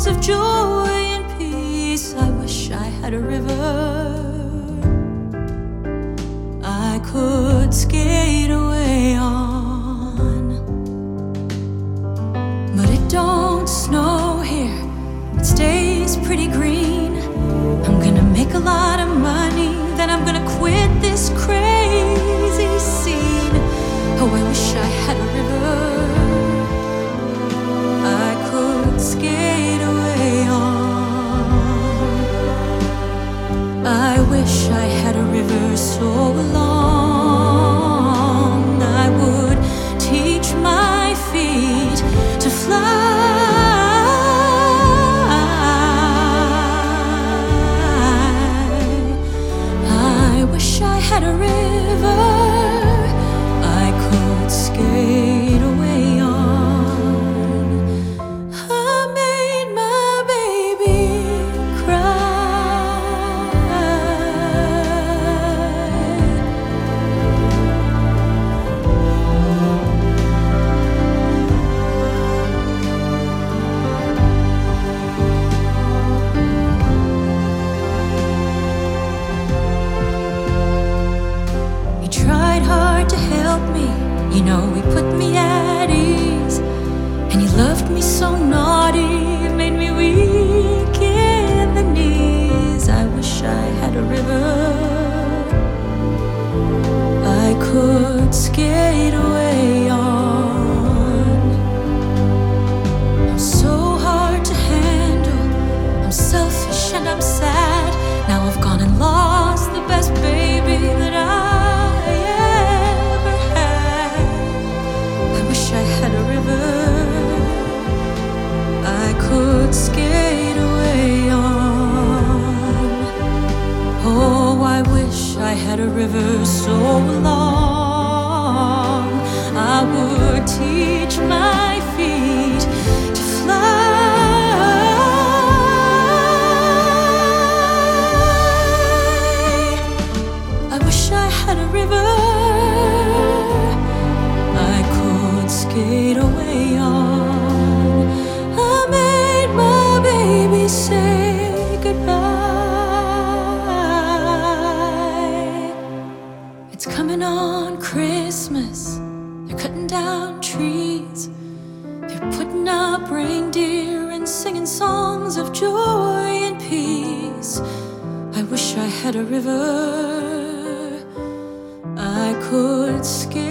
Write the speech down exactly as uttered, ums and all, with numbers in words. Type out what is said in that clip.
songs of joy and peace. I wish I had a river I could skate away on. But it don't snow here, it stays pretty green. I'm gonna make a lot of money, then I'm gonna quit this crazy scene. Oh, I wish I had a river I could skate away on. I wish I had a river so long I would teach my feet to fly. I wish I had a river I could skate away on. I made my baby cry. He tried hard to help me, you know, he put me at ease. And he loved me so naughty, it made me weak in the knees. I wish I had a river I could skate away on. I'm so hard to handle, I'm selfish and I'm sad. Now I've gone and lost the best baby that I ever had. I wish I had a river I could skate away on. Oh, I wish I had a river so long I would teach my feet to fly. I wish I had a river I could skate away on. I made my baby say goodbye. It's coming on Christmas, they're cutting down trees, they're putting up reindeer and singing songs of joy and peace. I wish I had a river I could skate